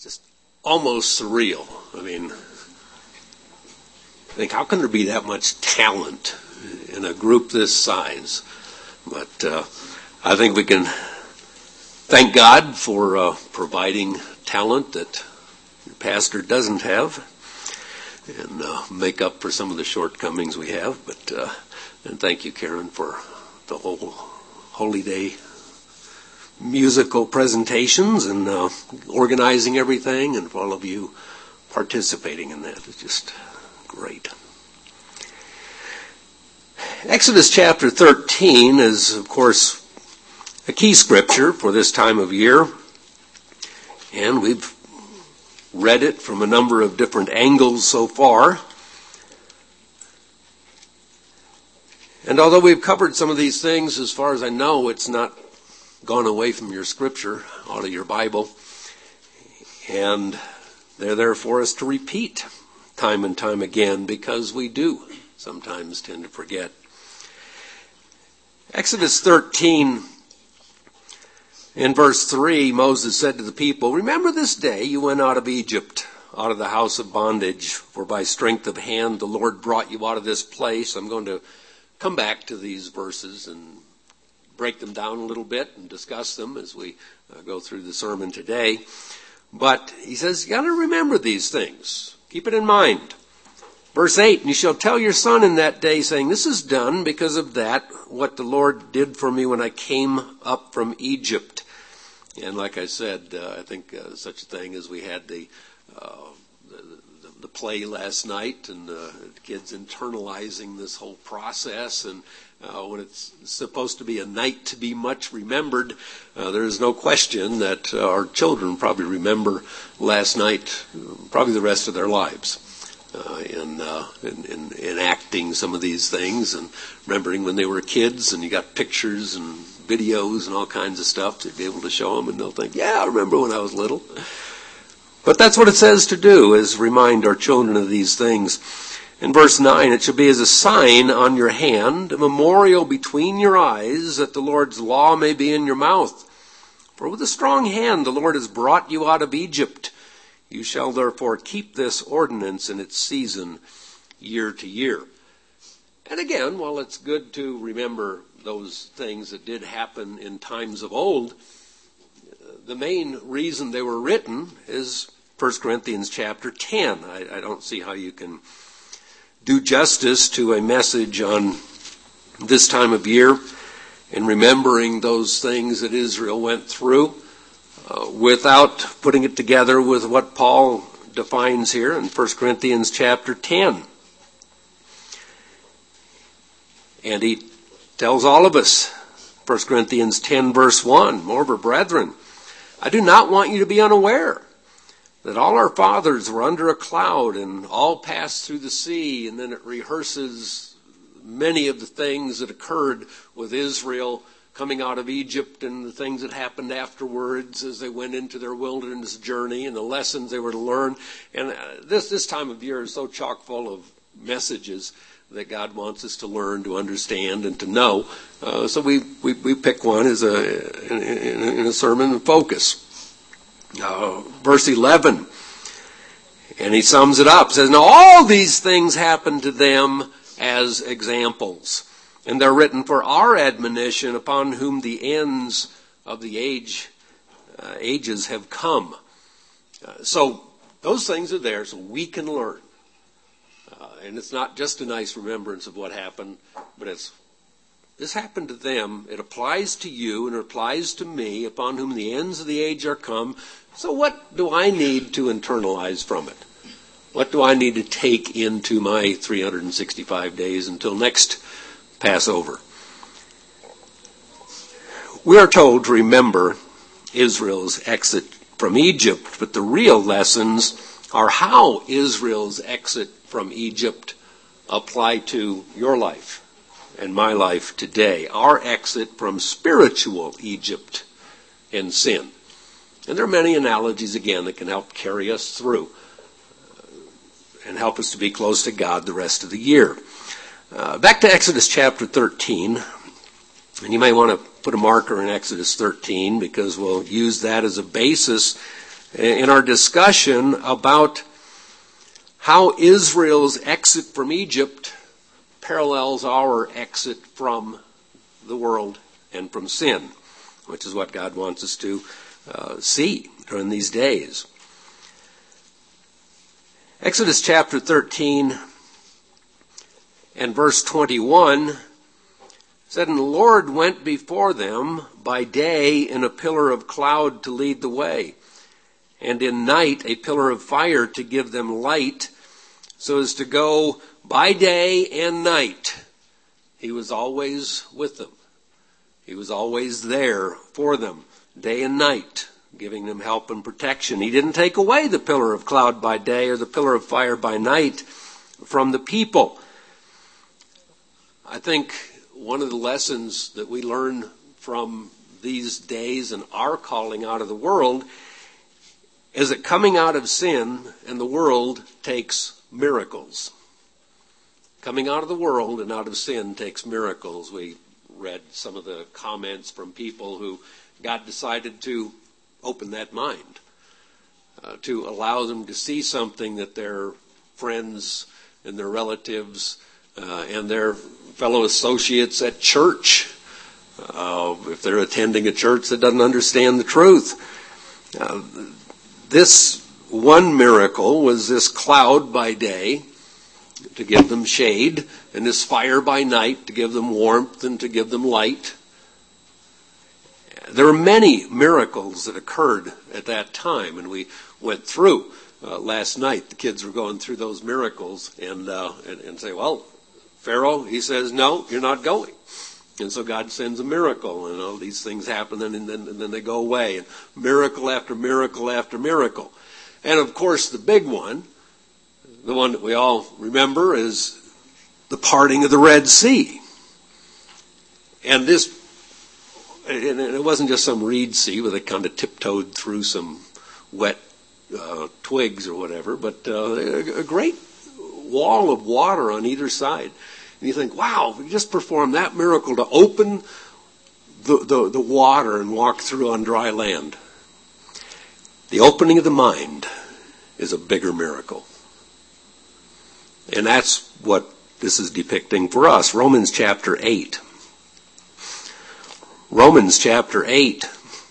just almost surreal. I mean, I think, how can there be that much talent in a group this size? But I think we can thank God for providing talent that your pastor doesn't have, and make up for some of the shortcomings we have. But and thank you, Karen, for the whole Holy Day musical presentations and organizing everything, and for all of you participating in that. It's just great. Exodus chapter 13 is, of course, a key scripture for this time of year, and we've read it from a number of different angles so far. And although we've covered some of these things, as far as I know, it's not gone away from your scripture, out of your Bible, and they're there for us to repeat time and time again, because we do sometimes tend to forget. Exodus 13, in verse 3, Moses said to the people, "Remember this day you went out of Egypt, out of the house of bondage, for by strength of hand the Lord brought you out of this place." I'm going to come back to these verses and break them down a little bit and discuss them as we go through the sermon today. But he says, you got to remember these things. Keep it in mind. Verse 8, "And you shall tell your son in that day, saying, this is done because of that, what the Lord did for me when I came up from Egypt." And like I said, I think such a thing as we had the play last night, and the kids internalizing this whole process, and when it's supposed to be a night to be much remembered, there is no question that our children probably remember last night probably the rest of their lives, in enacting some of these things and remembering when they were kids, and you got pictures and videos and all kinds of stuff to be able to show them, and they'll think, yeah, I remember when I was little. But that's what it says to do, is remind our children of these things. In verse 9, "It shall be as a sign on your hand, a memorial between your eyes, that the Lord's law may be in your mouth. For with a strong hand the Lord has brought you out of Egypt. You shall therefore keep this ordinance in its season, year to year." And again, while it's good to remember those things that did happen in times of old, the main reason they were written is 1 Corinthians chapter 10. I don't see how you can do justice to a message on this time of year and remembering those things that Israel went through without putting it together with what Paul defines here in 1 Corinthians chapter 10. And he tells all of us, 1 Corinthians 10 verse 1, "Moreover, brethren, I do not want you to be unaware that all our fathers were under a cloud and all passed through the sea." And then it rehearses many of the things that occurred with Israel coming out of Egypt and the things that happened afterwards as they went into their wilderness journey and the lessons they were to learn. And this time of year is so chock full of messages that God wants us to learn, to understand, and to know. So we pick one as in a sermon focus. Verse 11, and he sums it up, says, "Now all these things happened to them as examples, and they're written for our admonition, upon whom the ends of the ages have come." So those things are there so we can learn. And it's not just a nice remembrance of what happened, but this happened to them. It applies to you and it applies to me, upon whom the ends of the age are come. So what do I need to internalize from it? What do I need to take into my 365 days until next Passover? We are told to remember Israel's exit from Egypt, but the real lessons are how Israel's exit from Egypt apply to your life and my life today. Our exit from spiritual Egypt and sin. And there are many analogies, again, that can help carry us through and help us to be close to God the rest of the year. Back to Exodus chapter 13. And you may want to put a marker in Exodus 13, because we'll use that as a basis in our discussion about how Israel's exit from Egypt parallels our exit from the world and from sin, which is what God wants us to see during these days. Exodus chapter 13 and verse 21 said, "And the Lord went before them by day in a pillar of cloud to lead the way, and in night a pillar of fire to give them light, so as to go by day and night." He was always with them. He was always there for them, day and night, giving them help and protection. He didn't take away the pillar of cloud by day or the pillar of fire by night from the people. I think one of the lessons that we learn from these days and our calling out of the world is that coming out of sin and the world takes miracles. Coming out of the world and out of sin takes miracles. We read some of the comments from people who God decided to open that mind, to allow them to see something that their friends and their relatives and their fellow associates at church, if they're attending a church that doesn't understand the truth. This one miracle was this cloud by day to give them shade, and this fire by night to give them warmth and to give them light. There were many miracles that occurred at that time, and we went through last night. The kids were going through those miracles and say, well, Pharaoh, he says, no, you're not going. And so God sends a miracle, and all these things happen, and then they go away. And miracle after miracle after miracle. And of course, the big one, the one that we all remember, is the parting of the Red Sea. And it wasn't just some reed sea where they kind of tiptoed through some wet twigs or whatever, but a great wall of water on either side. And you think, wow, we just performed that miracle to open the water and walk through on dry land. The opening of the mind is a bigger miracle. And that's what this is depicting for us. Romans chapter 8. Romans chapter 8.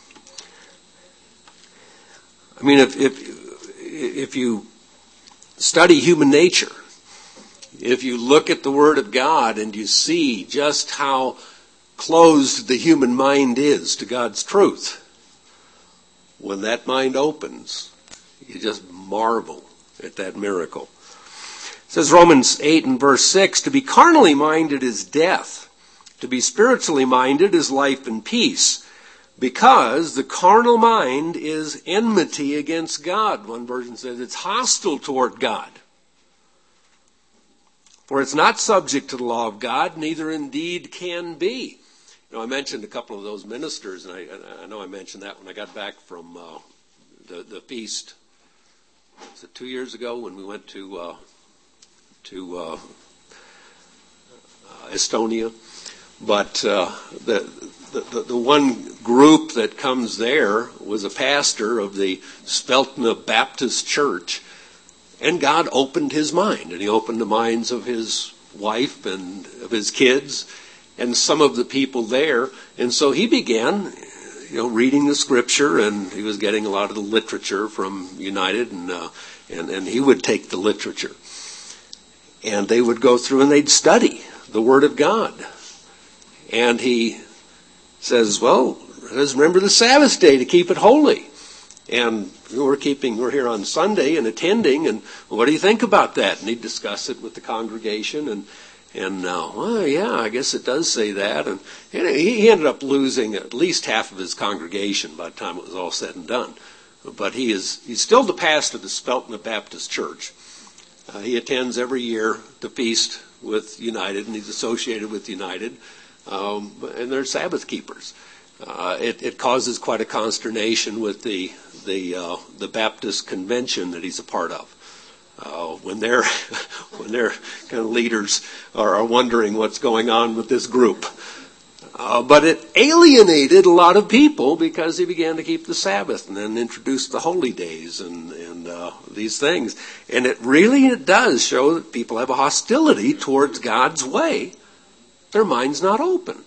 I mean, if you study human nature, if you look at the Word of God and you see just how closed the human mind is to God's truth, when that mind opens, you just marvel at that miracle. It says Romans 8 and verse 6, "To be carnally minded is death. To be spiritually minded is life and peace. Because the carnal mind is enmity against God." One version says it's hostile toward God. "For it's not subject to the law of God, neither indeed can be." You know, I mentioned a couple of those ministers, and I know I mentioned that when I got back from the feast. Was it 2 years ago when we went to Estonia? But the one group that comes there was a pastor of the Speltna Baptist Church, and God opened his mind, and he opened the minds of his wife and of his kids and some of the people there. And so he began, reading the scripture, and he was getting a lot of the literature from United, and he would take the literature, and they would go through and they'd study the Word of God. And he says, well, let's remember the Sabbath day to keep it holy. And we're here on Sunday and attending, and what do you think about that? And he'd discuss it with the congregation, and well, yeah, I guess it does say that. And he ended up losing at least half of his congregation by the time it was all said and done. But he's still the pastor of the Speltna Baptist Church. He attends every year the feast with United, and he's associated with United. And they're Sabbath keepers. It causes quite a consternation with the Baptist convention that he's a part of. When their kind of leaders are wondering what's going on with this group. But it alienated a lot of people because he began to keep the Sabbath and then introduced the holy days and these things. And it does show that people have a hostility towards God's way. Their mind's not open.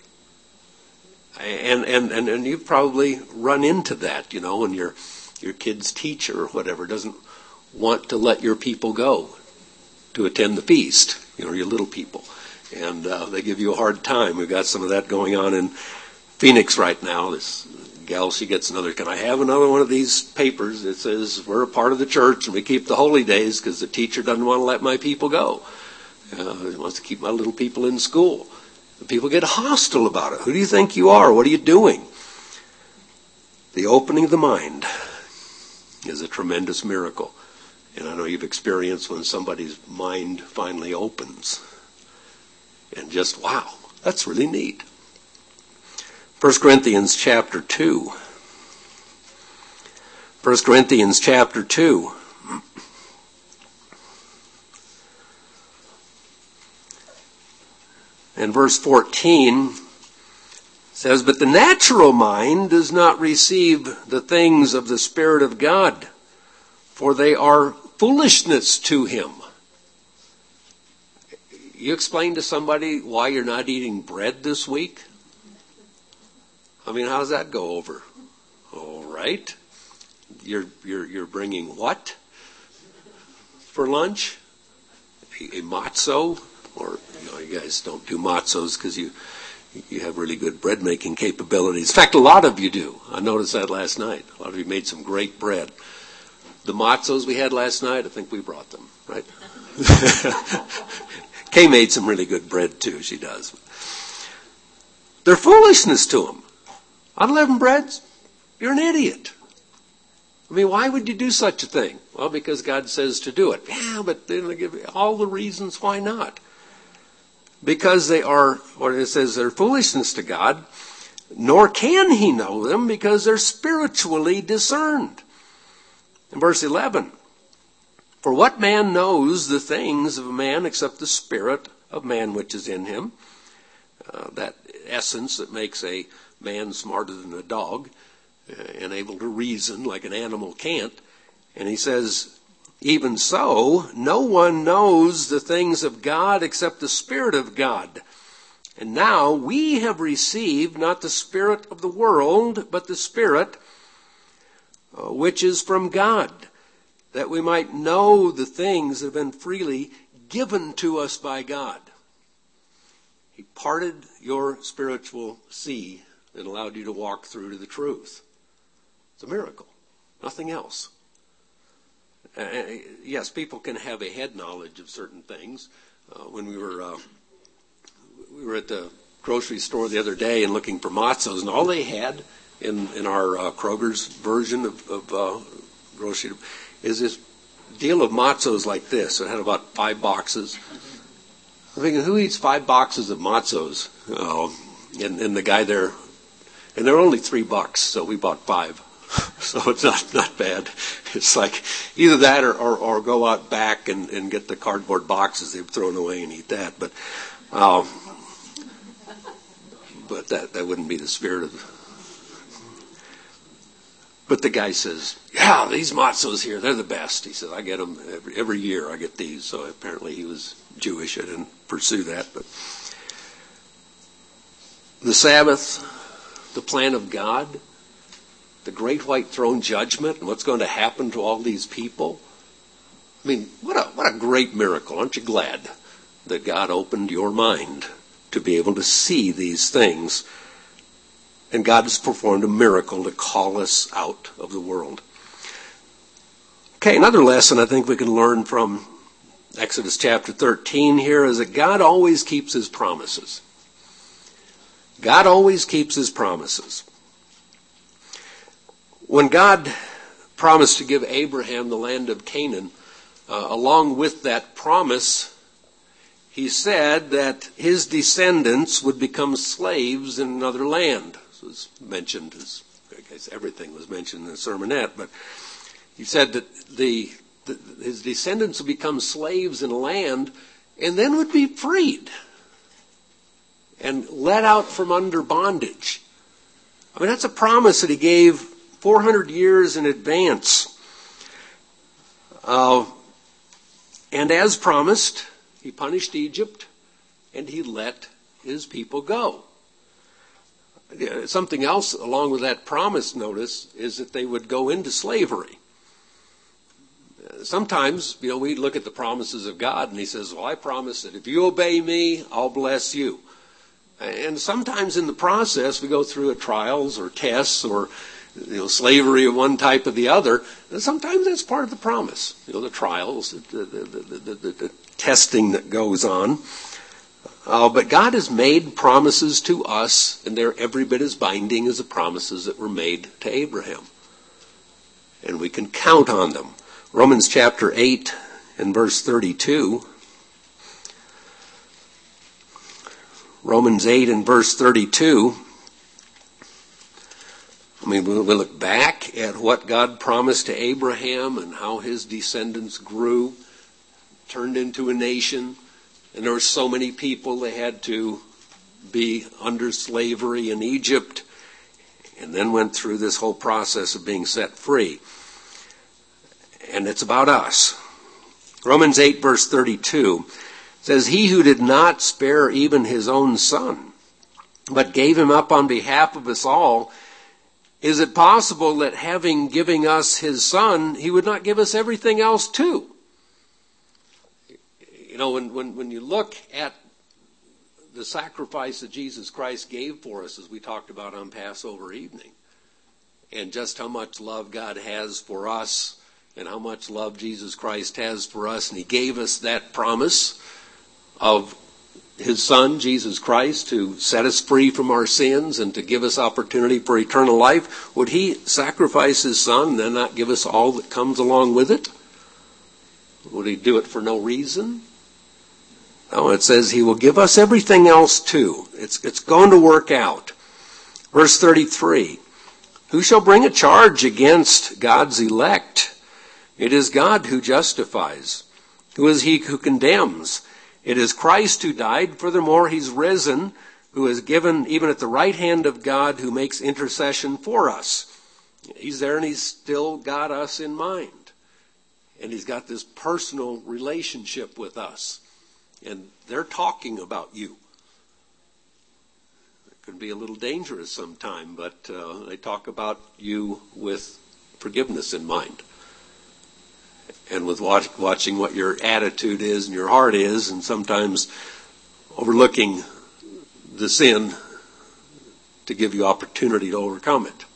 And you've probably run into that, when your kid's teacher or whatever doesn't want to let your people go to attend the feast, your little people. And they give you a hard time. We've got some of that going on in Phoenix right now. This gal, she gets another, can I have another one of these papers that says we're a part of the church and we keep the holy days because the teacher doesn't want to let my people go. He wants to keep my little people in school. The people get hostile about it. Who do you think you are? What are you doing? The opening of the mind is a tremendous miracle. And I know you've experienced when somebody's mind finally opens. And just, wow, that's really neat. 1 Corinthians chapter 2. 1 Corinthians chapter 2. And verse 14 says, but the natural mind does not receive the things of the Spirit of God, for they are foolishness to him. You explain to somebody why you're not eating bread this week? I mean, how does that go over? All right. You're bringing what for lunch? A matzo? Or, you guys don't do matzos because you have really good bread making capabilities. In fact, a lot of you do. I noticed that last night. A lot of you made some great bread. The matzos we had last night, I think we brought them, right? Kay made some really good bread too, she does. They're foolishness to them. Unleavened breads, you're an idiot. I mean, why would you do such a thing? Well, because God says to do it. Yeah, but then they give all the reasons why not. Because they are, what it says, they're foolishness to God, nor can he know them because they're spiritually discerned. In verse 11, for what man knows the things of a man except the spirit of man which is in him? That essence that makes a man smarter than a dog and able to reason like an animal can't. And he says, even so, no one knows the things of God except the Spirit of God. And now we have received not the spirit of the world, but the Spirit which is from God, that we might know the things that have been freely given to us by God. He parted your spiritual sea and allowed you to walk through to the truth. It's a miracle, nothing else. Yes, people can have a head knowledge of certain things. When we were at the grocery store the other day and looking for matzos, and all they had in our Kroger's version of grocery is this deal of matzos like this. It had about 5 boxes. I'm thinking, who eats 5 boxes of matzos? And the guy there, and they're only $3, so we bought 5. So it's not bad. It's like either that or go out back and get the cardboard boxes they've thrown away and eat that. But that wouldn't be the spirit of. But the guy says, yeah, these matzos here, they're the best. He says, I get them every year. I get these. So apparently he was Jewish. I didn't pursue that. But the Sabbath, the plan of God, the great white throne judgment, and what's going to happen to all these people. I mean, what a great miracle. Aren't you glad that God opened your mind to be able to see these things? And God has performed a miracle to call us out of the world. Okay, another lesson I think we can learn from Exodus chapter 13 here is that God always keeps his promises. God always keeps his promises. When God promised to give Abraham the land of Canaan, along with that promise, he said that his descendants would become slaves in another land. This was mentioned, I guess everything was mentioned in the sermonette, but he said that his descendants would become slaves in a land and then would be freed. and led out from under bondage. I mean, that's a promise that he gave 400 years in advance. And as promised, he punished Egypt and he let his people go. Something else along with that promise, notice, is that they would go into slavery. Sometimes, we look at the promises of God and he says, well, I promise that if you obey me, I'll bless you. And sometimes in the process we go through trials or tests or slavery of one type or the other. And sometimes that's part of the promise. The trials, the testing that goes on. But God has made promises to us, and they're every bit as binding as the promises that were made to Abraham. And we can count on them. Romans chapter 8 and verse 32. Romans 8 and verse 32. We look back at what God promised to Abraham and how his descendants grew, turned into a nation, and there were so many people they had to be under slavery in Egypt, and then went through this whole process of being set free. And it's about us. Romans 8 verse 32 says, he who did not spare even his own son, but gave him up on behalf of us all, is it possible that having given us his son, he would not give us everything else too? When you look at the sacrifice that Jesus Christ gave for us, as we talked about on Passover evening, and just how much love God has for us, and how much love Jesus Christ has for us, and he gave us that promise of his son, Jesus Christ, to set us free from our sins and to give us opportunity for eternal life. Would he sacrifice his son and then not give us all that comes along with it? Would he do it for no reason? No, it says he will give us everything else too. It's going to work out. Verse 33, who shall bring a charge against God's elect? It is God who justifies. Who is he who condemns? It is Christ who died. Furthermore, he's risen, who is given even at the right hand of God, who makes intercession for us. He's there and he's still got us in mind. And he's got this personal relationship with us. And they're talking about you. It could be a little dangerous sometime, but they talk about you with forgiveness in mind. And with watching what your attitude is and your heart is, and sometimes overlooking the sin to give you opportunity to overcome it.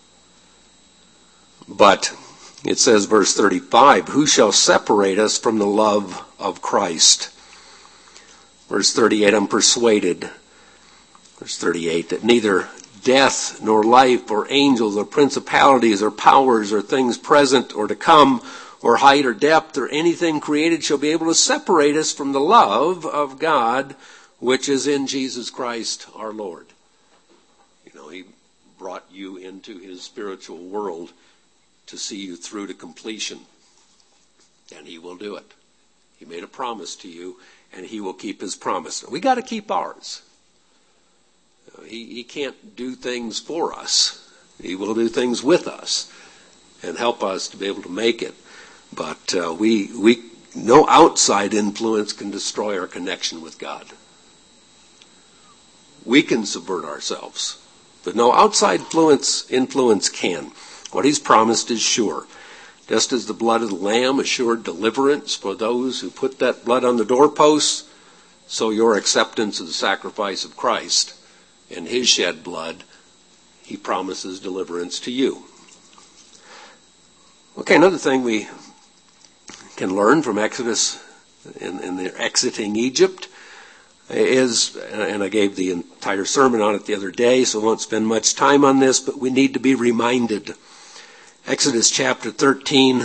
But it says, verse 35, who shall separate us from the love of Christ? Verse 38, I'm persuaded, verse 38, that neither death nor life or angels or principalities or powers or things present or to come or height or depth or anything created shall be able to separate us from the love of God which is in Jesus Christ our Lord. He brought you into his spiritual world to see you through to completion. And he will do it. He made a promise to you, and he will keep his promise. We got to keep ours. He can't do things for us. He will do things with us and help us to be able to make it. But no outside influence can destroy our connection with God. We can subvert ourselves, but no outside influence can. What he's promised is sure. Just as the blood of the Lamb assured deliverance for those who put that blood on the doorposts, so your acceptance of the sacrifice of Christ and his shed blood, he promises deliverance to you. Okay, another thing we can learn from Exodus and their exiting Egypt is, and I gave the entire sermon on it the other day, so I won't spend much time on this, but we need to be reminded. Exodus chapter 13,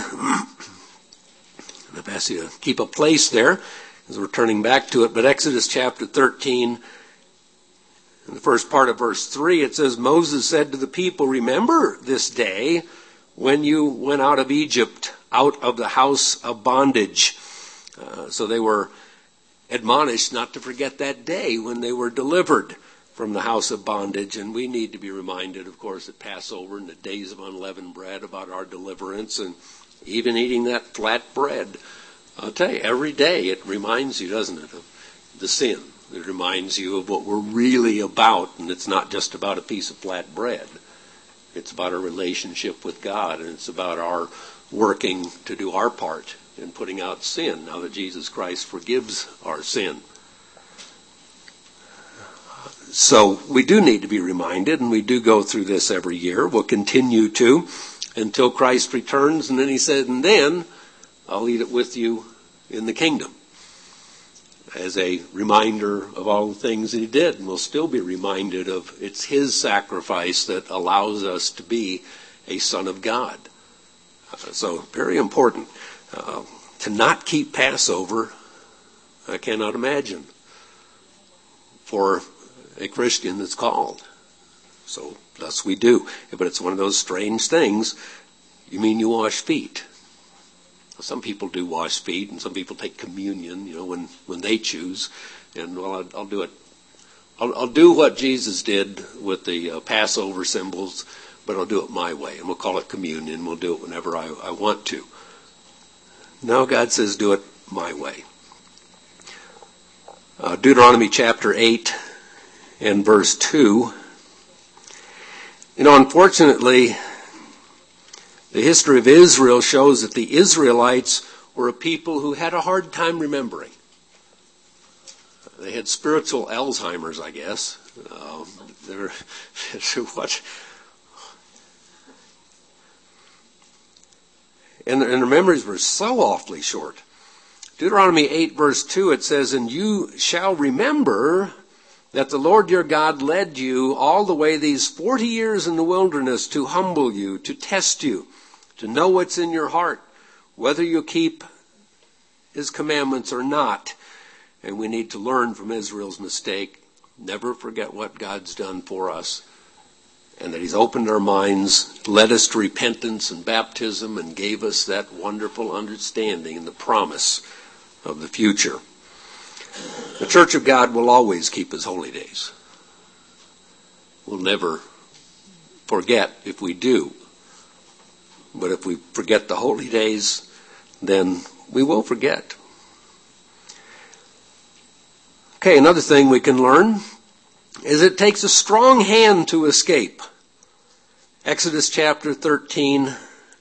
I've asked you to keep a place there as we're turning back to it, but Exodus chapter 13, in the first part of verse 3, it says, Moses said to the people, remember this day when you went out of Egypt, out of the house of bondage. So they were admonished not to forget that day when they were delivered from the house of bondage. And we need to be reminded, of course, at Passover and the days of unleavened bread about our deliverance, and even eating that flat bread. I'll tell you, every day it reminds you, doesn't it, of the sin. It reminds you of what we're really about, and it's not just about a piece of flat bread. It's about our relationship with God, and it's about our working to do our part in putting out sin, now that Jesus Christ forgives our sin. So we do need to be reminded, and we do go through this every year. We'll continue to until Christ returns, and then he said, and then I'll eat it with you in the kingdom, as a reminder of all the things that he did. And we'll still be reminded of it's his sacrifice that allows us to be a son of God. So very important. To not keep Passover, I cannot imagine, for a Christian that's called. So thus we do. But it's one of those strange things. You mean you wash feet? Some people do wash feet, and some people take communion, when they choose. And well, I'll do it. I'll do what Jesus did with the Passover symbols, but I'll do it my way, and we'll call it communion. We'll do it whenever I want to. Now God says, do it my way. Deuteronomy chapter 8 and verse 2. Unfortunately, the history of Israel shows that the Israelites were a people who had a hard time remembering. They had spiritual Alzheimer's, I guess. And their memories were so awfully short. Deuteronomy 8 verse 2, it says, and you shall remember that the Lord your God led you all the way these 40 years in the wilderness to humble you, to test you, to know what's in your heart, whether you keep his commandments or not. And we need to learn from Israel's mistake. Never forget what God's done for us, and that he's opened our minds, led us to repentance and baptism, and gave us that wonderful understanding and the promise of the future. The Church of God will always keep his holy days. We'll never forget if we do. But if we forget the holy days, then we will forget. Okay, another thing we can learn is it takes a strong hand to escape. Exodus chapter 13,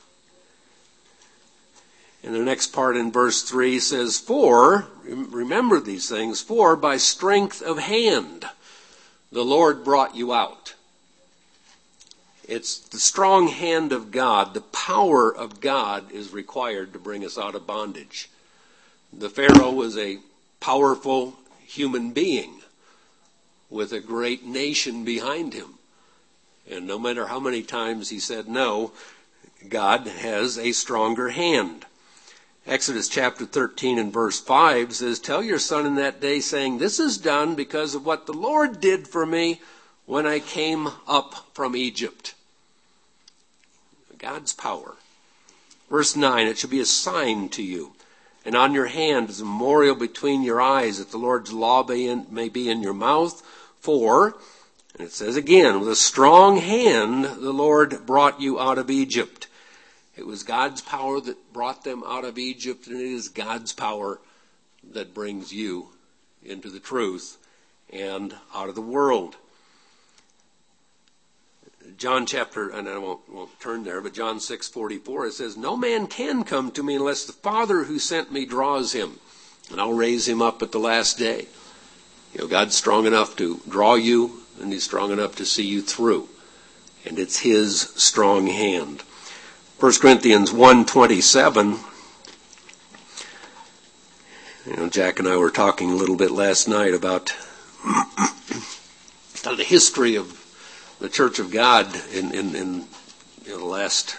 and the next part in verse 3 says, for, remember these things, for by strength of hand the Lord brought you out. It's the strong hand of God, the power of God is required to bring us out of bondage. The Pharaoh was a powerful human being with a great nation behind him. And no matter how many times he said no, God has a stronger hand. Exodus chapter 13 and verse 5 says, tell your son in that day, saying, this is done because of what the Lord did for me when I came up from Egypt. God's power. Verse 9, it shall be a sign to you, and on your hand is a memorial between your eyes, that the Lord's law may be in your mouth. For, and it says again, with a strong hand the Lord brought you out of Egypt. It was God's power that brought them out of Egypt, and it is God's power that brings you into the truth and out of the world. John chapter, and I won't turn there, but John 6:44, it says, no man can come to me unless the Father who sent me draws him, and I'll raise him up at the last day. God's strong enough to draw you, and he's strong enough to see you through. And it's his strong hand. 1 Corinthians 1:27, Jack and I were talking a little bit last night about the history of the Church of God in the last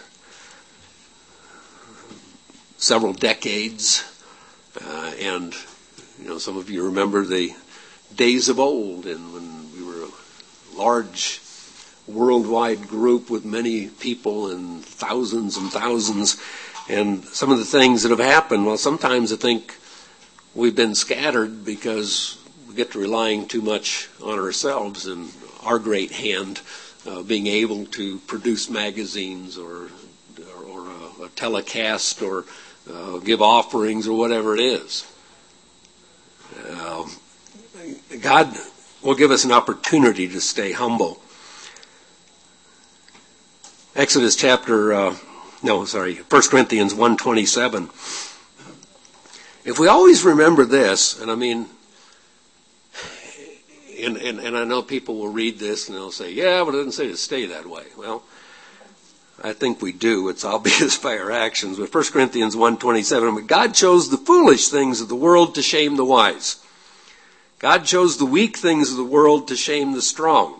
several decades. And some of you remember the days of old, and when we were a large worldwide group with many people and thousands, and some of the things that have happened. Well, sometimes I think we've been scattered because we get to relying too much on ourselves and our great hand, being able to produce magazines or a telecast or give offerings or whatever it is. God will give us an opportunity to stay humble. Exodus 1 Corinthians 1:27. If we always remember this, and I mean, and I know people will read this and they'll say, yeah, but it doesn't say to stay that way. Well, I think we do. It's obvious by our actions. But 1 Corinthians 1:27, but God chose the foolish things of the world to shame the wise. God chose the weak things of the world to shame the strong.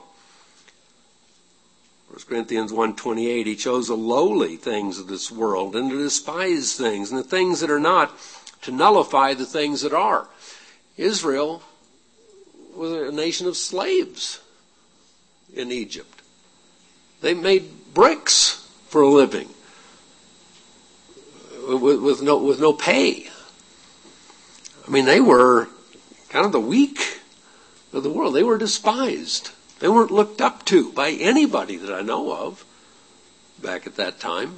1 Corinthians 1:28, he chose the lowly things of this world and to despise things and the things that are not, to nullify the things that are. Israel was a nation of slaves in Egypt. They made bricks for a living with no pay. I mean, they were kind of the weak of the world. They were despised. They weren't looked up to by anybody that I know of back at that time.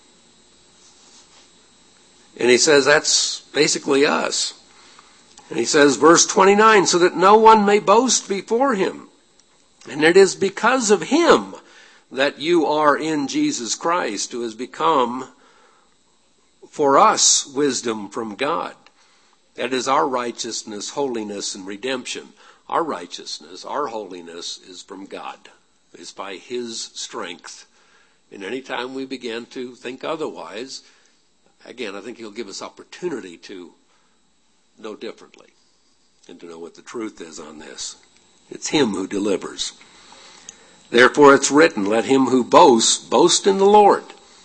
And he says that's basically us. And he says, verse 29, so that no one may boast before him. And it is because of him that you are in Jesus Christ, who has become for us wisdom from God. That is our righteousness, holiness, and redemption. Our righteousness, our holiness is from God. It's by his strength. And any time we begin to think otherwise, again, I think he'll give us opportunity to know differently and to know what the truth is on this. It's him who delivers. Therefore it's written, let him who boasts, boast in the Lord.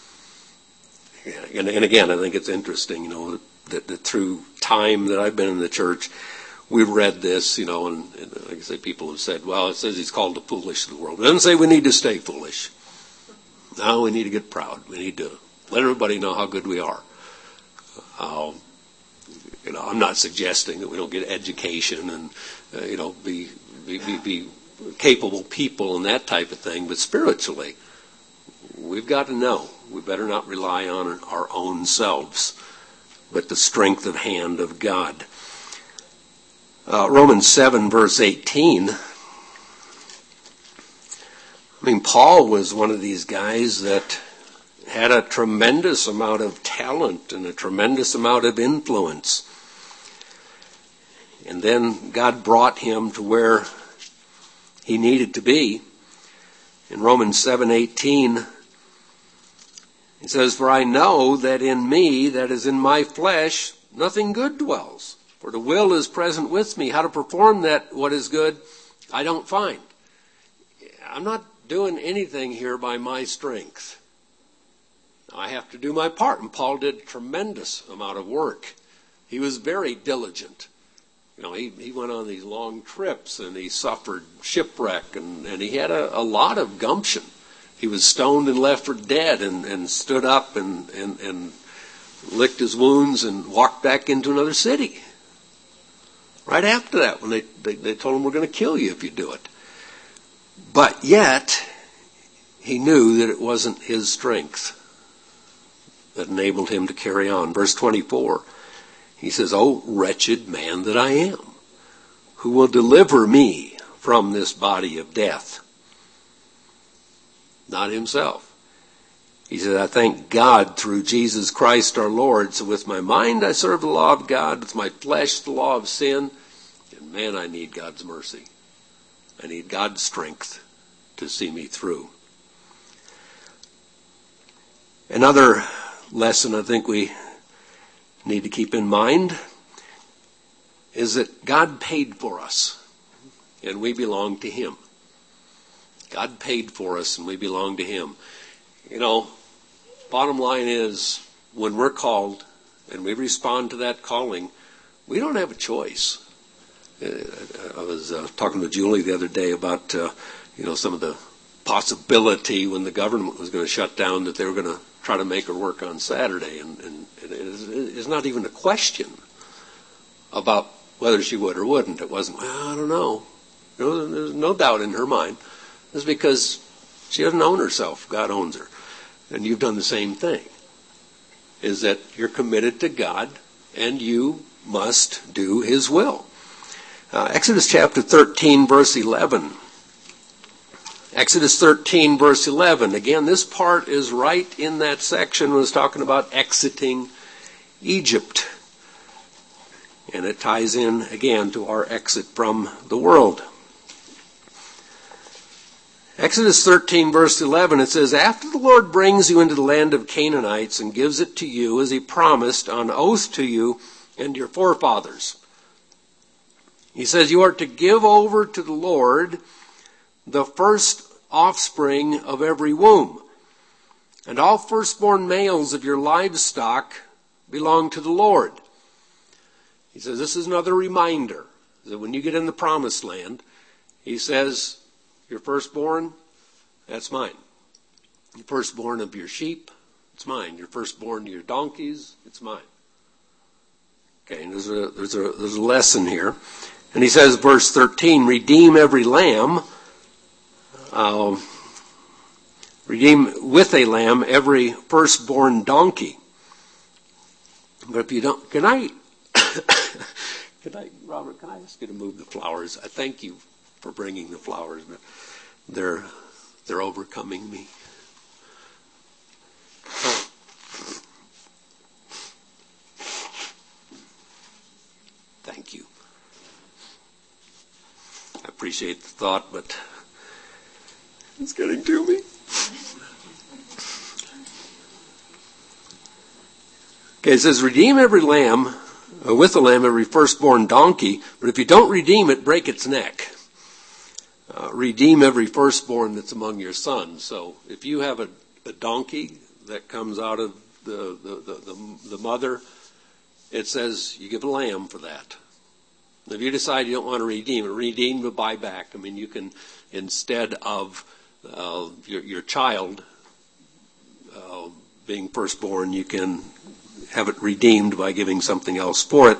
And again, I think it's interesting, that through time that I've been in the church, we've read this, and like I say, people have said, well, it says he's called the foolish of the world. It doesn't say we need to stay foolish. No, we need to get proud. We need to let everybody know how good we are. I'm not suggesting that we don't get education and, be capable people and that type of thing, but spiritually, we've got to know. We better not rely on our own selves, but the strength of hand of God. Romans 7, verse 18. Paul was one of these guys that had a tremendous amount of talent and a tremendous amount of influence. And then God brought him to where he needed to be. In Romans 7:18, it says, for I know that in me, that is in my flesh, nothing good dwells. For the will is present with me. How to perform that, what is good, I don't find. I'm not doing anything here by my strength. I have to do my part. And Paul did a tremendous amount of work. He was very diligent. He went on these long trips and he suffered shipwreck and he had a lot of gumption. He was stoned and left for dead and stood up and licked his wounds and walked back into another city. Right after that, when they told him, we're going to kill you if you do it. But yet, he knew that it wasn't his strength that enabled him to carry on. Verse 24, he says, oh, wretched man that I am, who will deliver me from this body of death? Not himself. He said, I thank God through Jesus Christ our Lord. So with my mind I serve the law of God, with my flesh the law of sin. And man, I need God's mercy. I need God's strength to see me through. Another lesson I think we need to keep in mind is that God paid for us and we belong to him. God paid for us and we belong to him. Bottom line is, when we're called and we respond to that calling, we don't have a choice. I was talking to Julie the other day about, some of the possibility when the government was going to shut down that they were going to try to make her work on Saturday. And it's not even a question about whether she would or wouldn't. It wasn't, well, I don't know. There's no doubt in her mind. It's because she doesn't own herself. God owns her. And you've done the same thing. Is that you're committed to God and you must do His will. Exodus chapter 13, verse 11. Exodus 13, verse 11. Again, this part is right in that section when it's talking about exiting Egypt. And it ties in, again, to our exit from the world. Exodus 13, verse 11, it says, "After the Lord brings you into the land of Canaanites and gives it to you, as He promised on oath to you and your forefathers." He says, "You are to give over to the Lord the first offspring of every womb, and all firstborn males of your livestock belong to the Lord." He says, this is another reminder that when you get in the promised land, He says, your firstborn, that's mine. Your firstborn of your sheep, it's mine. Your firstborn of your donkeys, it's mine. Okay, and there's a lesson here. And He says, verse 13, redeem every lamb, redeem with a lamb every firstborn donkey. But if you don't, Robert, can I ask you to move the flowers? I thank you for bringing the flowers, but they're overcoming me. Thank you. I appreciate the thought, but it's getting to me. Okay, it says, redeem every lamb, with a lamb, every firstborn donkey, but if you don't redeem it, break its neck. Redeem every firstborn that's among your sons. So if you have a donkey that comes out of the mother, it says you give a lamb for that. If you decide you don't want to redeem the buyback. I mean, you can, instead of your child being firstborn, you can have it redeemed by giving something else for it.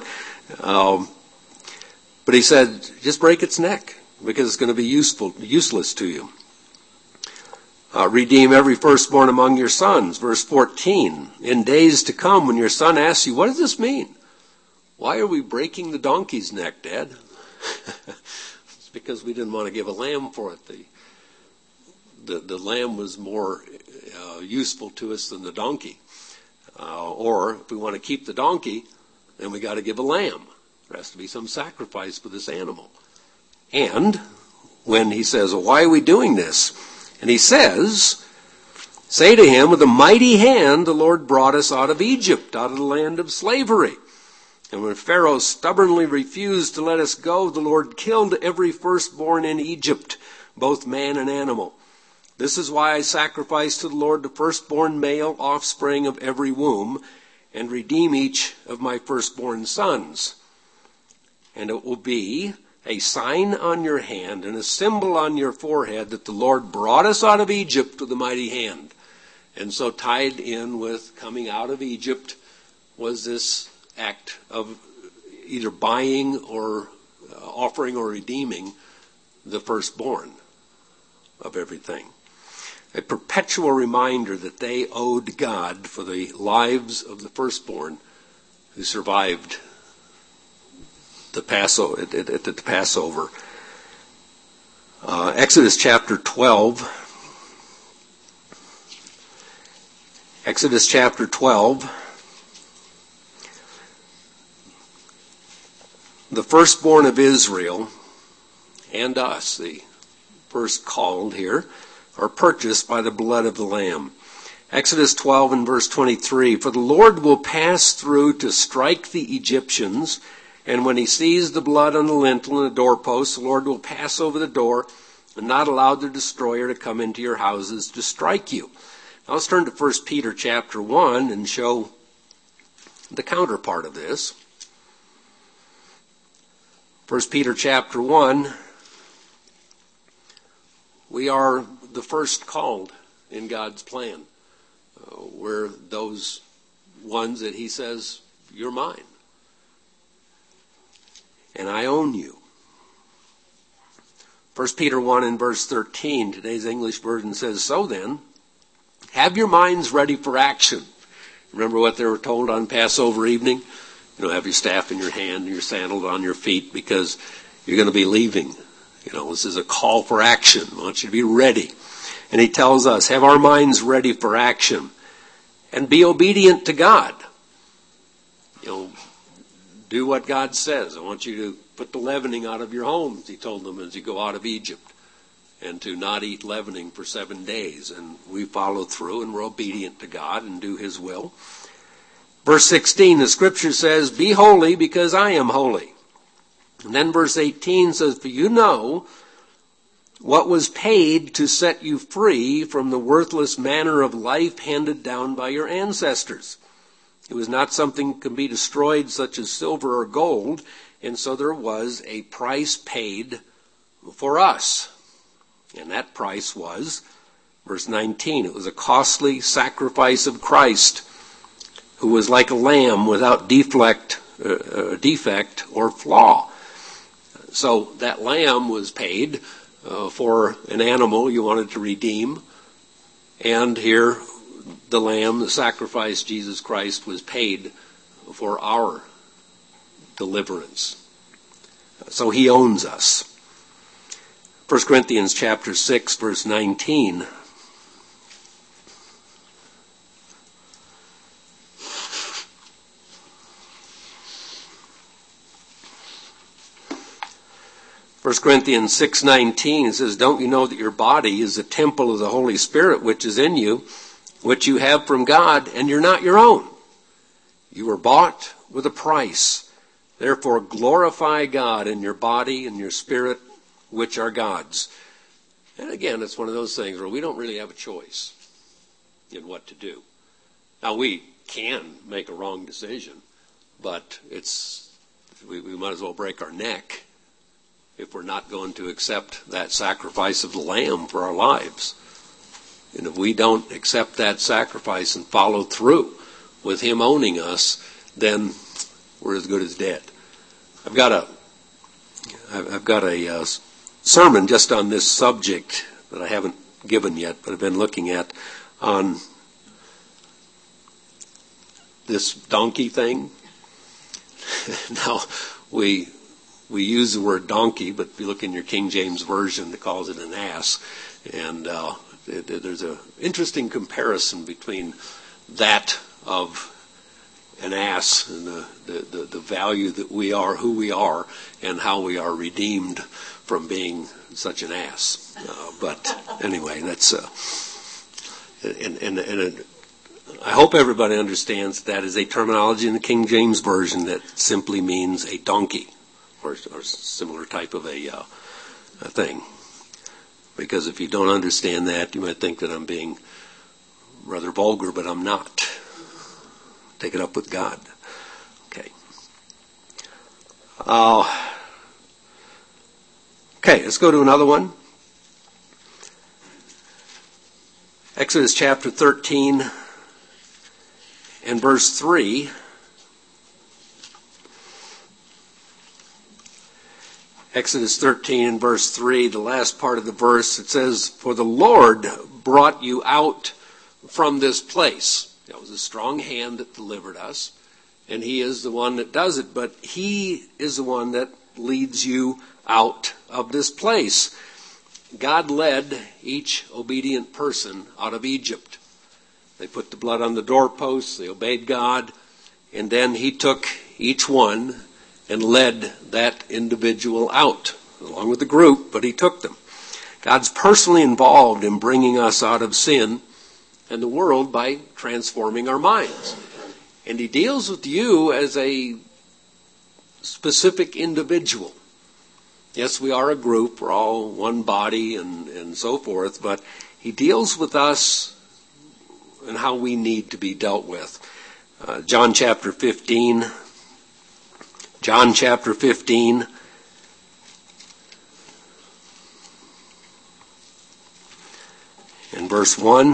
But He said, just break its neck, because it's going to be useless to you. Redeem every firstborn among your sons. Verse 14, in days to come, when your son asks you, what does this mean? Why are we breaking the donkey's neck, Dad? It's because we didn't want to give a lamb for it. The lamb was more useful to us than the donkey. Or if we want to keep the donkey, then we got to give a lamb. There has to be some sacrifice for this animal. And when He says, well, why are we doing this? And He says, say to him, with a mighty hand the Lord brought us out of Egypt, out of the land of slavery. And when Pharaoh stubbornly refused to let us go, the Lord killed every firstborn in Egypt, both man and animal. This is why I sacrifice to the Lord the firstborn male offspring of every womb, and redeem each of my firstborn sons. And it will be a sign on your hand and a symbol on your forehead that the Lord brought us out of Egypt with a mighty hand. And so tied in with coming out of Egypt was this act of either buying or offering or redeeming the firstborn of everything. A perpetual reminder that they owed God for the lives of the firstborn who survived the Passover, at the Passover. Exodus chapter 12. Exodus chapter 12. The firstborn of Israel and us, the first called here, are purchased by the blood of the Lamb. Exodus 12 and verse 23, for the Lord will pass through to strike the Egyptians, and when he sees the blood on the lintel and the doorpost, the Lord will pass over the door and not allow the destroyer to come into your houses to strike you. Now let's turn to 1 Peter chapter 1 and show the counterpart of this. 1 Peter chapter 1, we are the first called in God's plan. We're those ones that he says, you're mine. and I own you. 1 Peter 1 and verse 13, today's English version says, so then, have your minds ready for action. Remember what they were told on Passover evening? Have your staff in your hand and your sandals on your feet because you're going to be leaving. This is a call for action. I want you to be ready. And he tells us, have our minds ready for action and be obedient to God. Do what God says. I want you to put the leavening out of your homes, he told them as you go out of Egypt, and to not eat leavening for 7 days. And we follow through and we're obedient to God and do his will. Verse 16, the scripture says, be holy because I am holy. And then verse 18 says, for you know what was paid to set you free from the worthless manner of life handed down by your ancestors. It was not something that can be destroyed, such as silver or gold, and so there was a price paid for us. And that price was, verse 19, it was a costly sacrifice of Christ, who was like a lamb without defect or flaw. So that lamb was paid for an animal you wanted to redeem, and here the lamb, the sacrifice, Jesus Christ, was paid for our deliverance. So he owns us. 1 Corinthians chapter 6, verse 19. First Corinthians 6:19 says, don't you know that your body is a temple of the Holy Spirit which is in you, which you have from God, and you're not your own. You were bought with a price. Therefore glorify God in your body and your spirit, which are God's. And again, it's one of those things where we don't really have a choice in what to do. Now, we can make a wrong decision, but we might as well break our neck if we're not going to accept that sacrifice of the Lamb for our lives. And if we don't accept that sacrifice and follow through with him owning us, then we're as good as dead. I've got a sermon just on this subject that I haven't given yet, but I've been looking at on this donkey thing. Now, we use the word donkey, but if you look in your King James Version, it calls it an ass. And there's an interesting comparison between that of an ass and the value that we are, who we are, and how we are redeemed from being such an ass. But anyway, that's I hope everybody understands that is a terminology in the King James Version that simply means a donkey or similar type of a thing. Because if you don't understand that, you might think that I'm being rather vulgar, but I'm not. Take it up with God. Okay. Okay, let's go to another one. Exodus chapter 13 and verse 3. Exodus 13 and verse 3, the last part of the verse, it says, for the Lord brought you out from this place. It was a strong hand that delivered us, and he is the one that does it, but he is the one that leads you out of this place. God led each obedient person out of Egypt. They put the blood on the doorposts, they obeyed God, and then he took each one and led that individual out, along with the group, but he took them. God's personally involved in bringing us out of sin and the world by transforming our minds. And he deals with you as a specific individual. Yes, we are a group, we're all one body and so forth, but he deals with us and how we need to be dealt with. John chapter 15 and verse 1.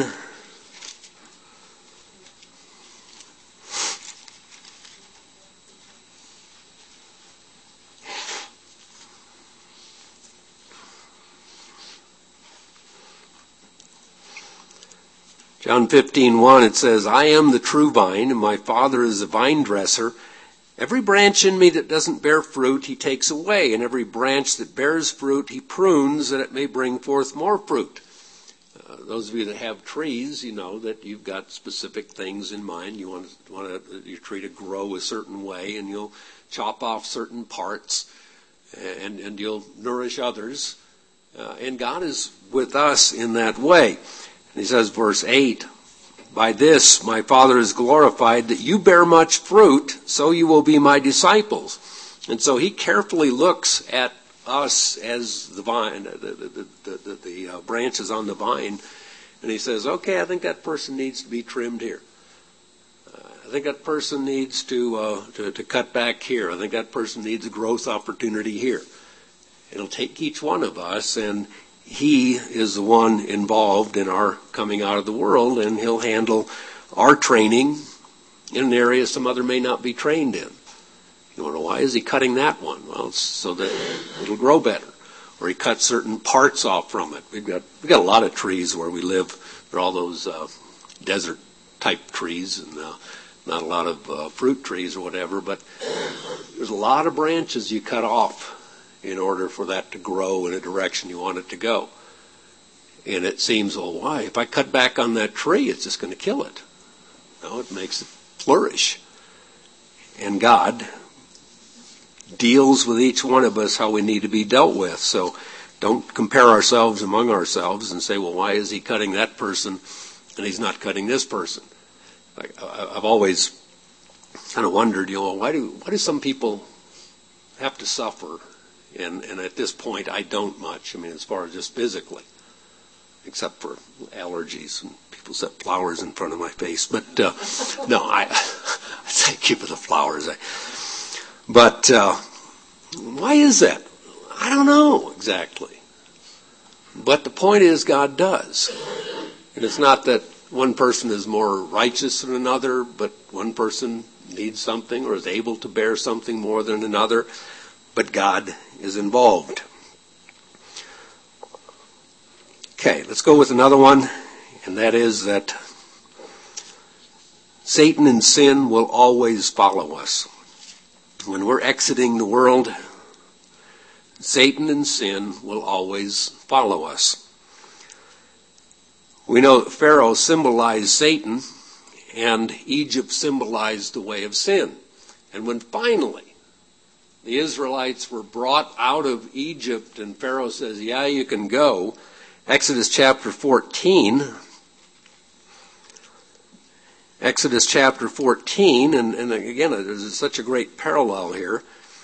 John 15:1, it says, I am the true vine, and my Father is the vine dresser. Every branch in me that doesn't bear fruit, he takes away, and every branch that bears fruit, he prunes, that it may bring forth more fruit. Those of you that have trees, you know that you've got specific things in mind. You want your tree to grow a certain way, and you'll chop off certain parts, and you'll nourish others. And God is with us in that way. And he says, verse 8, by this my Father is glorified, that you bear much fruit, so you will be my disciples. And so he carefully looks at us as the vine, the branches on the vine, and he says, okay, I think that person needs to be trimmed here. I think that person needs to cut back here. I think that person needs a growth opportunity here. It'll take each one of us, and he is the one involved in our coming out of the world, and he'll handle our training in an area some other may not be trained in. You wonder, why is he cutting that one? Well, it's so that it'll grow better. Or he cuts certain parts off from it. We've got a lot of trees where we live. There are all those desert type trees, and not a lot of fruit trees or whatever, but there's a lot of branches you cut off in order for that to grow in a direction you want it to go. And it seems, well, why? If I cut back on that tree, it's just going to kill it. No, it makes it flourish. And God deals with each one of us how we need to be dealt with. So don't compare ourselves among ourselves and say, well, why is he cutting that person and he's not cutting this person? I've always kind of wondered, why do some people have to suffer? And at this point, I don't much. I mean, as far as just physically, except for allergies and people set flowers in front of my face. But no, I thank you for the flowers. But why is that? I don't know exactly. But the point is, God does. And it's not that one person is more righteous than another, but one person needs something or is able to bear something more than another. But God is involved. Okay, let's go with another one, and that is that Satan and sin will always follow us. When we're exiting the world, Satan and sin will always follow us. We know that Pharaoh symbolized Satan, and Egypt symbolized the way of sin. And when finally the Israelites were brought out of Egypt, and Pharaoh says, yeah, you can go, Exodus chapter 14, and again, there's such a great parallel here.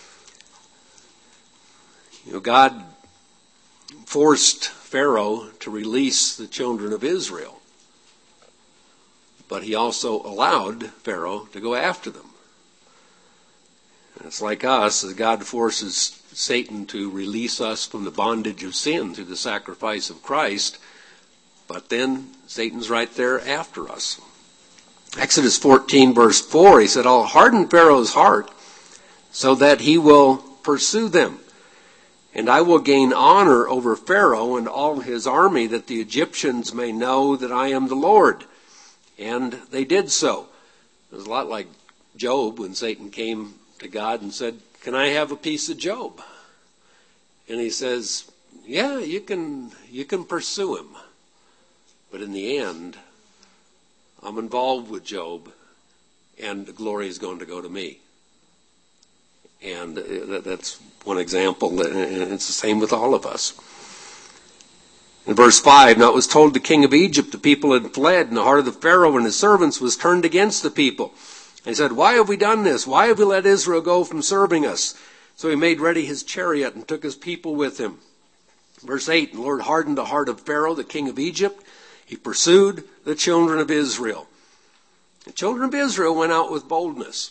God forced Pharaoh to release the children of Israel, but he also allowed Pharaoh to go after them. And it's like us, as God forces Satan to release us from the bondage of sin through the sacrifice of Christ, but then Satan's right there after us. Exodus 14 verse 4, he said, I'll harden Pharaoh's heart so that he will pursue them. And I will gain honor over Pharaoh and all his army, that the Egyptians may know that I am the Lord. And they did so. It was a lot like Job when Satan came to God and said, can I have a piece of Job? And he says, yeah, you can pursue him. But in the end, I'm involved with Job, and the glory is going to go to me. And that's one example, and it's the same with all of us. In verse 5, now it was told the king of Egypt the people had fled, and the heart of the Pharaoh and his servants was turned against the people. And he said, why have we done this? Why have we let Israel go from serving us? So he made ready his chariot and took his people with him. Verse 8, the Lord hardened the heart of Pharaoh, the king of Egypt. He pursued the children of Israel. The children of Israel went out with boldness.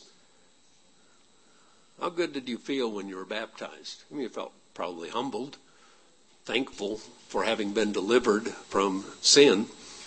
How good did you feel when you were baptized? I mean, you felt probably humbled, thankful for having been delivered from sin.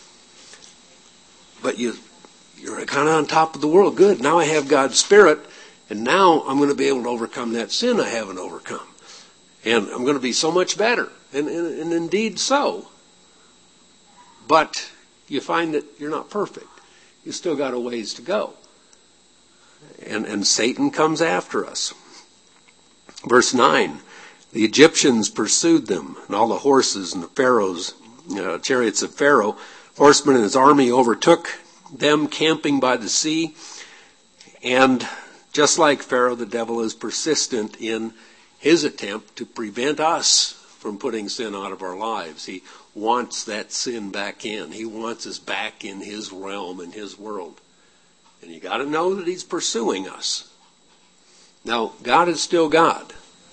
But you're kind of on top of the world. Good, now I have God's Spirit, and now I'm going to be able to overcome that sin I haven't overcome. And I'm going to be so much better. And indeed so. But you find that you're not perfect. You still got a ways to go. And Satan comes after us. Verse 9, the Egyptians pursued them, and all the horses and the Pharaoh's chariots of Pharaoh, horsemen and his army overtook them camping by the sea. And just like Pharaoh, the devil is persistent in his attempt to prevent us from putting sin out of our lives. He wants that sin back in. He wants us back in his realm and his world. And you got to know that he's pursuing us. Now, God is still God.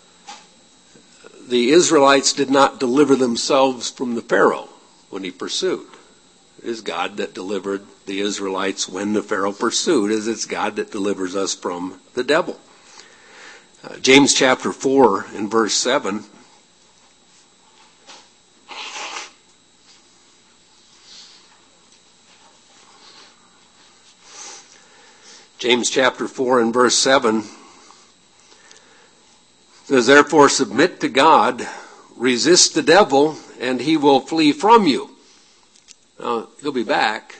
The Israelites did not deliver themselves from the Pharaoh when he pursued. It is God that delivered the Israelites when the Pharaoh pursued, as it's God that delivers us from the devil. James chapter 4 and verse 7. James chapter 4 and verse 7 says, therefore submit to God, resist the devil, and he will flee from you. Now, he'll be back,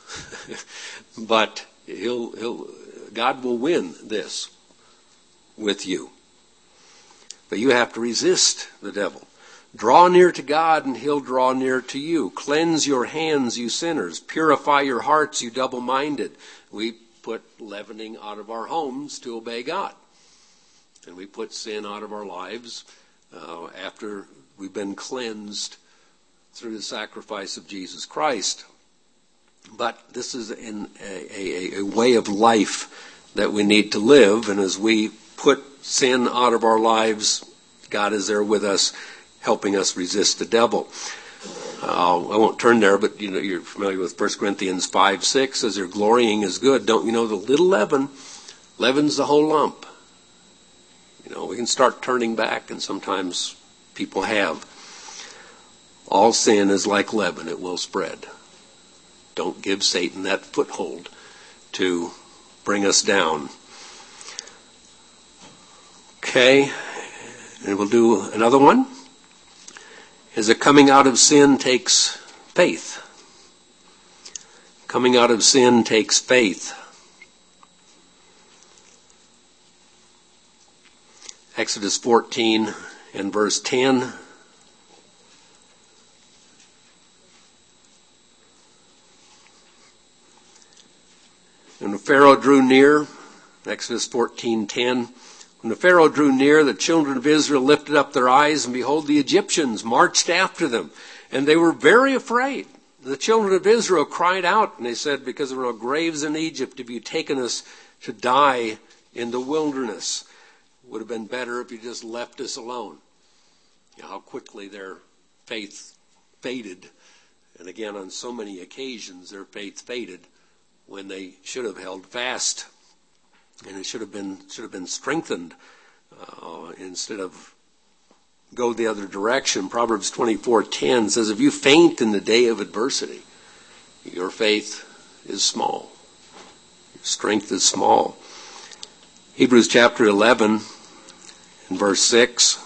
but God will win this with you. But you have to resist the devil. Draw near to God, and he'll draw near to you. Cleanse your hands, you sinners. Purify your hearts, you double-minded. We put leavening out of our homes to obey God. And we put sin out of our lives after we've been cleansed through the sacrifice of Jesus Christ. But this is a way of life that we need to live. And as we put sin out of our lives, God is there with us, helping us resist the devil. I won't turn there, but you're familiar with 1 Corinthians 5:6. Says, your glorying is good. Don't you know the little leaven leavens the whole lump? We can start turning back, and sometimes people have. All sin is like leaven. It will spread. Don't give Satan that foothold to bring us down. Okay, and we'll do another one. As the coming out of sin takes faith. Coming out of sin takes faith. Exodus 14 and verse 10. When the Pharaoh drew near, Exodus 14:10, when the Pharaoh drew near, the children of Israel lifted up their eyes, and behold, the Egyptians marched after them, and they were very afraid. The children of Israel cried out, and they said, because there were no graves in Egypt, have you taken us to die in the wilderness? It would have been better if you just left us alone. How quickly their faith faded. And again, on so many occasions, their faith faded when they should have held fast. And it should have been strengthened instead of go the other direction. Proverbs 24:10 says, if you faint in the day of adversity, your faith is small. Your strength is small. Hebrews chapter 11 and verse 6.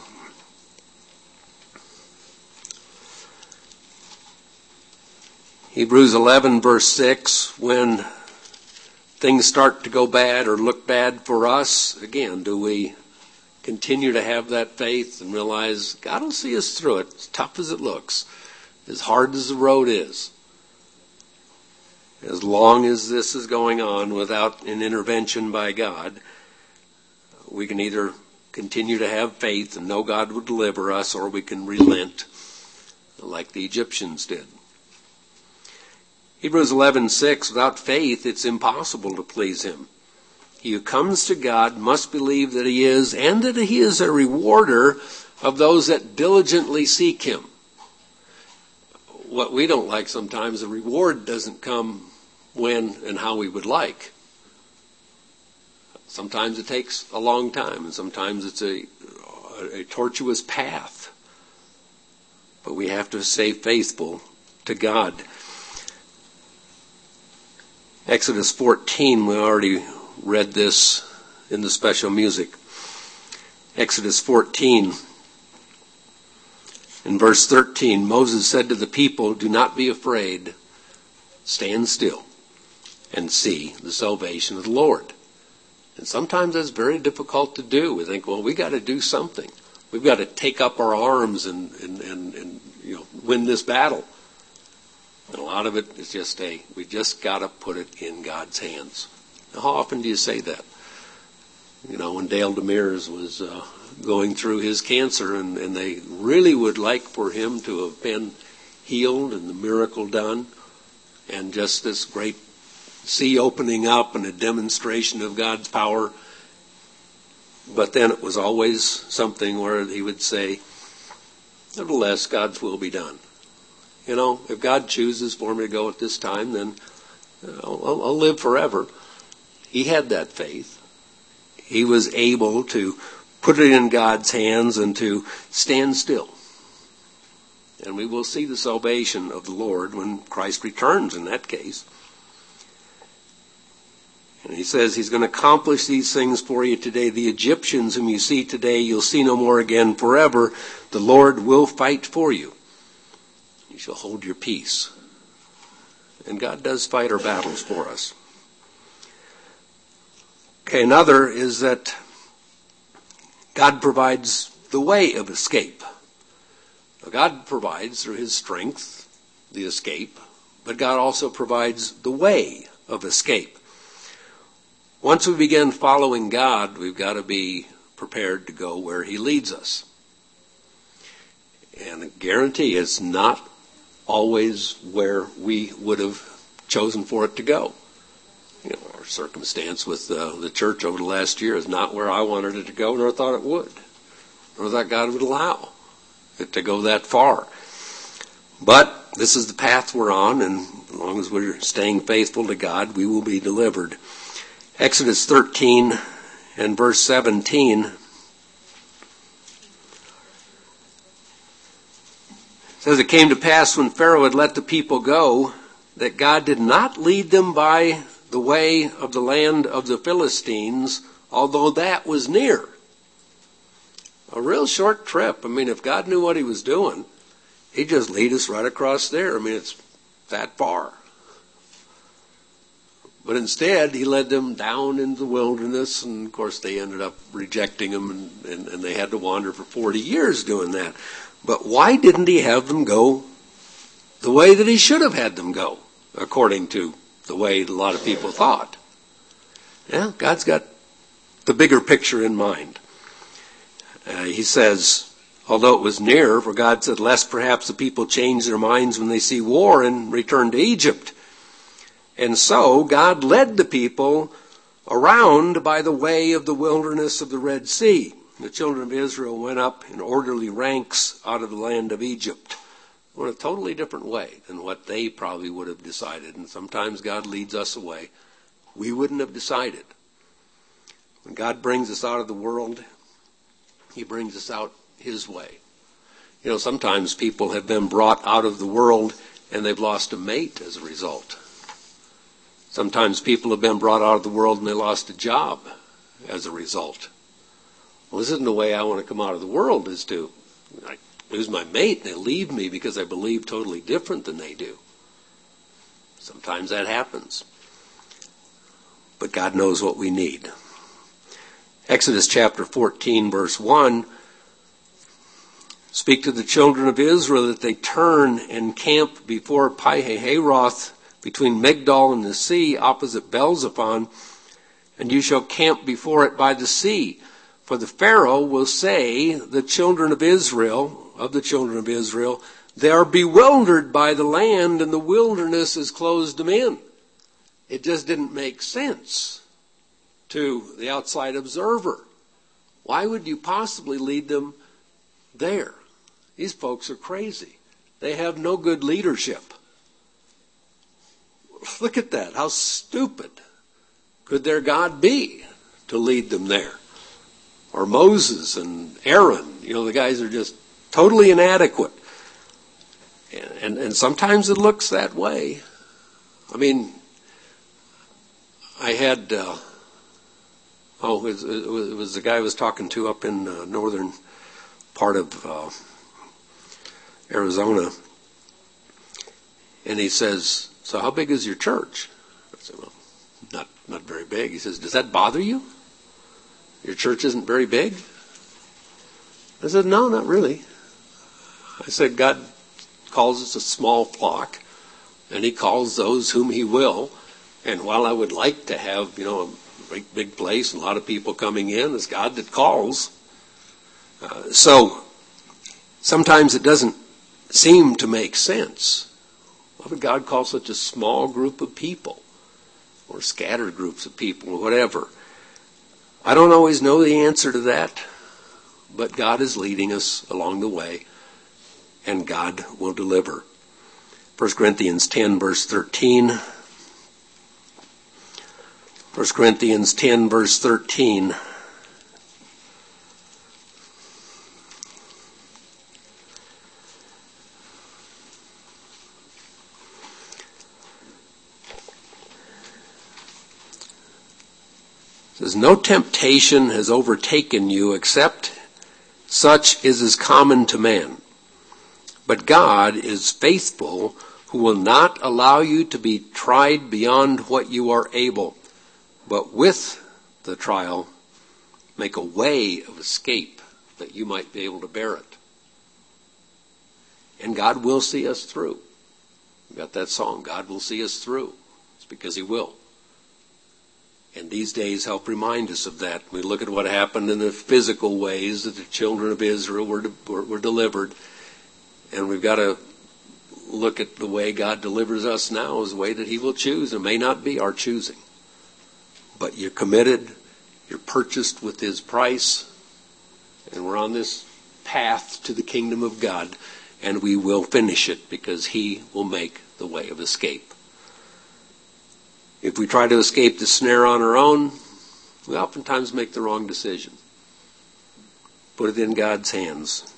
Hebrews 11 verse 6, when things start to go bad or look bad for us, again, do we continue to have that faith and realize God will see us through it, as tough as it looks, as hard as the road is? As long as this is going on without an intervention by God, we can either continue to have faith and know God will deliver us, or we can relent like the Egyptians did. Hebrews 11:6, without faith it's impossible to please him. He who comes to God must believe that he is, and that he is a rewarder of those that diligently seek him. What we don't like sometimes, the reward doesn't come when and how we would like. Sometimes it takes a long time, and sometimes it's a tortuous path. But we have to stay faithful to God. Exodus 14, we already read this in the special music. Exodus 14, in verse 13, Moses said to the people, do not be afraid, stand still and see the salvation of the Lord. And sometimes that's very difficult to do. We think, well, we got to do something. We've got to take up our arms and win this battle. And a lot of it is just we just got to put it in God's hands. Now, how often do you say that? When Dale Demers was going through his cancer, and they really would like for him to have been healed and the miracle done, and just this great sea opening up and a demonstration of God's power. But then it was always something where he would say, nevertheless, God's will be done. If God chooses for me to go at this time, then I'll live forever. He had that faith. He was able to put it in God's hands and to stand still. And we will see the salvation of the Lord when Christ returns in that case. And he says he's going to accomplish these things for you today. The Egyptians whom you see today, you'll see no more again forever. The Lord will fight for you. You shall hold your peace. And God does fight our battles for us. Okay, another is that God provides the way of escape. Now, God provides through his strength the escape, but God also provides the way of escape. Once we begin following God, we've got to be prepared to go where he leads us. And I guarantee it's not always where we would have chosen for it to go. Our circumstance with the church over the last year is not where I wanted it to go, nor thought it would, nor thought God would allow it to go that far. But this is the path we're on, and as long as we're staying faithful to God, we will be delivered. Exodus 13 and verse 17 says, it came to pass when Pharaoh had let the people go, that God did not lead them by the way of the land of the Philistines, although that was near. A real short trip. If God knew what he was doing, he'd just lead us right across there. It's that far. But instead, he led them down into the wilderness, and of course they ended up rejecting him, and they had to wander for 40 years doing that. But why didn't he have them go the way that he should have had them go, according to the way a lot of people thought? Yeah, God's got the bigger picture in mind. He says, although it was near, for God said, lest perhaps the people change their minds when they see war and return to Egypt. And so God led the people around by the way of the wilderness of the Red Sea. The children of Israel went up in orderly ranks out of the land of Egypt. In a totally different way than what they probably would have decided. And sometimes God leads us away we wouldn't have decided. When God brings us out of the world, he brings us out his way. Sometimes people have been brought out of the world and they've lost a mate as a result. Sometimes people have been brought out of the world and they lost a job as a result. Well, this isn't the way I want to come out of the world, is to lose my mate and they leave me because I believe totally different than they do. Sometimes that happens. But God knows what we need. Exodus chapter 14, verse 1, speak to the children of Israel that they turn and camp before Pi-hahiroth, between Migdol and the sea, opposite Baal-zephon, and you shall camp before it by the sea. For the Pharaoh will say, of the children of Israel, they are bewildered by the land, and the wilderness has closed them in. It just didn't make sense to the outside observer. Why would you possibly lead them there? These folks are crazy. They have no good leadership. Look at that. How stupid could their God be to lead them there? Or Moses and Aaron. The guys are just totally inadequate. And sometimes it looks that way. I had, it was the guy I was talking to up in northern part of Arizona. And he says, so how big is your church? I said, well, not very big. He says, does that bother you? Your church isn't very big? I said, no, not really. I said, God calls us a small flock, and he calls those whom he will. And while I would like to have, a great big place and a lot of people coming in, it's God that calls. So sometimes it doesn't seem to make sense. Why would God call such a small group of people, or scattered groups of people, or whatever? I don't always know the answer to that, but God is leading us along the way, and God will deliver. 1 Corinthians 10, verse 13. 1 Corinthians 10, verse 13. It says, no temptation has overtaken you except such as is common to man. But God is faithful, who will not allow you to be tried beyond what you are able, but with the trial make a way of escape that you might be able to bear it. And God will see us through. We got that song, God will see us through. It's because he will. And these days help remind us of that. We look at what happened in the physical ways that the children of Israel were delivered. And we've got to look at the way God delivers us now as the way that he will choose. It may not be our choosing. But you're committed. You're purchased with his price. And we're on this path to the kingdom of God. And we will finish it because he will make the way of escape. If we try to escape the snare on our own, we oftentimes make the wrong decision. Put it in God's hands.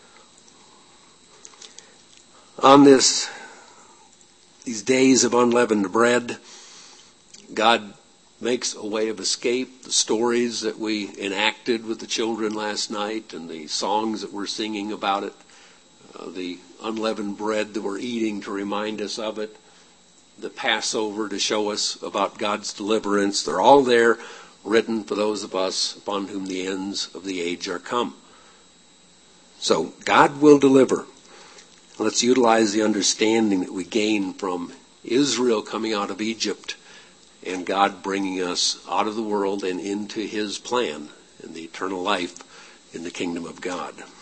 On these days of unleavened bread, God makes a way of escape. The stories that we enacted with the children last night and the songs that we're singing about it, the unleavened bread that we're eating to remind us of it, the Passover to show us about God's deliverance. They're all there, written for those of us upon whom the ends of the age are come. So God will deliver. Let's utilize the understanding that we gain from Israel coming out of Egypt and God bringing us out of the world and into his plan in the eternal life in the kingdom of God.